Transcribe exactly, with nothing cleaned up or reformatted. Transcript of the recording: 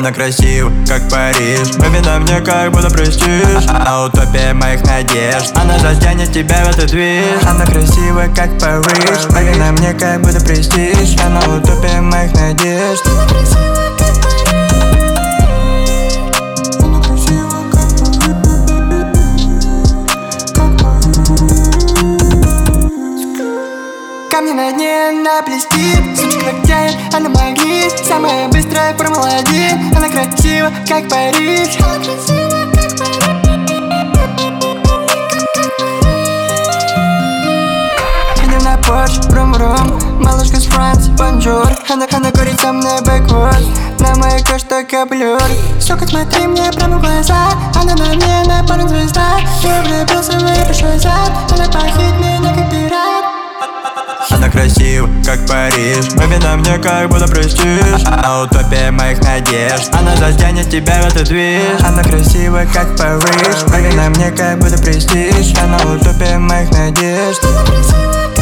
Она красива, как Париж, baby, на мне как будто престиж. Она утопия моих надежд, она затянет тебя в этот движ. Она красива, как Париж, baby, на мне как будто престиж. Она утопия моих надежд. Камни на дне наплести, сучка как тянет, она магнит. Самая быстрая формула один. Она красива, как Париж. Она красива, как Париж. Едем на Порш, брум-брум. Малышка с Франции, бонжур. Она, она курит со мной бэкворд. На моей коже только блюр. Сука, смотри мне прямо в глаза. Она на мне, на порнозвезда. Я влюбился в ее большой зад. Она пахнет меня как пират. Она красива, как Париж, baby, на мне как будто престиж. Она утопия моих надежд, она затянет тебя в этот движ. Она красива, как Париж, baby, на мне как будто престиж. Она утопия моих надежд.